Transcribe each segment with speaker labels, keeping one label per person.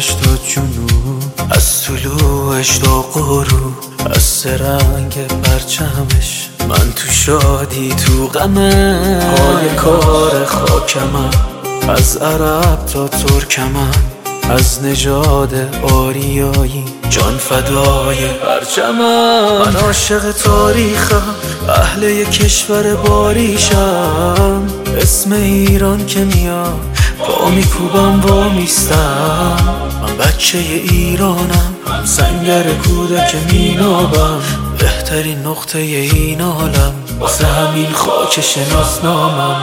Speaker 1: شمالش تا جنوب، از طلوعش تا غروب، از سه رنگ پرچمش، من تو شادی تو غمه، پای کار خاکمم، از عرب تا ترکمن، از نژاد آریایی جان فدای پرچمم. من عاشق تاریخم، اهل یک کشور باریشم، اسم ایران که میاد پا میکوبم و میستم. من بچه ایرانم، سنگر کودک مینابم، بهترین نقطه این عالم واسه همین خاک شناسنامم.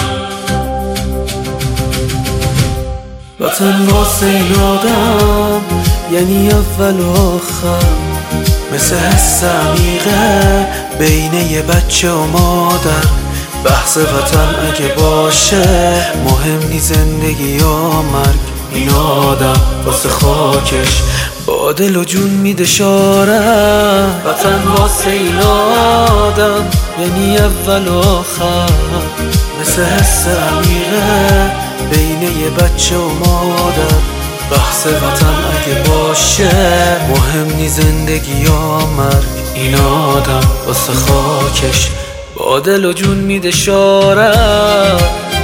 Speaker 1: وطن واسه این آدم یعنی اول و آخر، مثل حس عمیقه بین یه بچه و مادر. بحث وطن اگه باشه مهم نی زندگی یا مرگ، این آدم واسه خاکش با دل و جون میده شارع. وطن واسه این آدم یعنی اول و آخر، مثل حس عمیقه بین یه بچه و مادر. بحث وطن اگه باشه مهم نی زندگی یا مرگ، این آدم واسه خاکش با دل و جون میده شارع.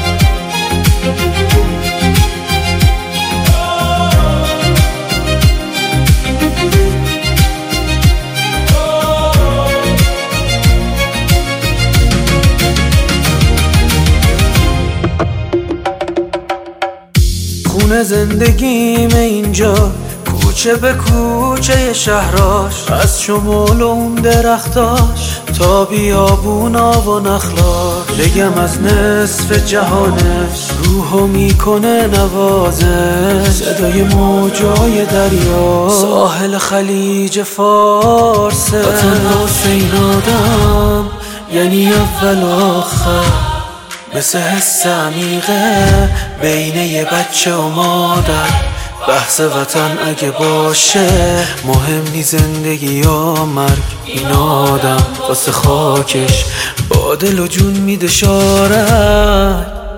Speaker 1: خونه زندگیم اینجا، کوچه به کوچه شهراش، از شمال و اون درختاش تا بیابونا و نخلاش. بگم از نصف جهانش روحو میکنه نوازش، صدای موجای دریا ساحل خلیج فارسه. وطن واسه این آدم یعنی اول و آخر، مثل حس عمیقه بین یه بچه و مادر. بحث وطن اگه باشه مهم نی زندگی یا مرگ، این آدم واسه خاکش با دل و جون میده شارع.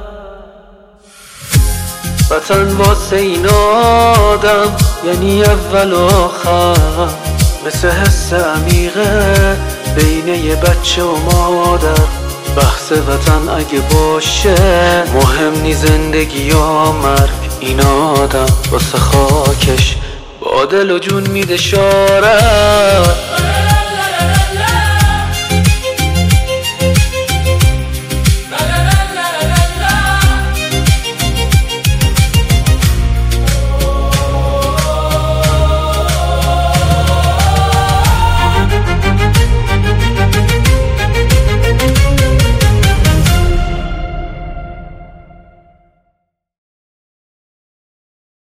Speaker 1: وطن واسه این آدم یعنی اول و آخر، مثل حس عمیقه بین یه بچه و مادر. بحث وطن اگه باشه مهم نی زندگی یا مرگ، این آدم واسه خاکش با دل و جون میده شارع.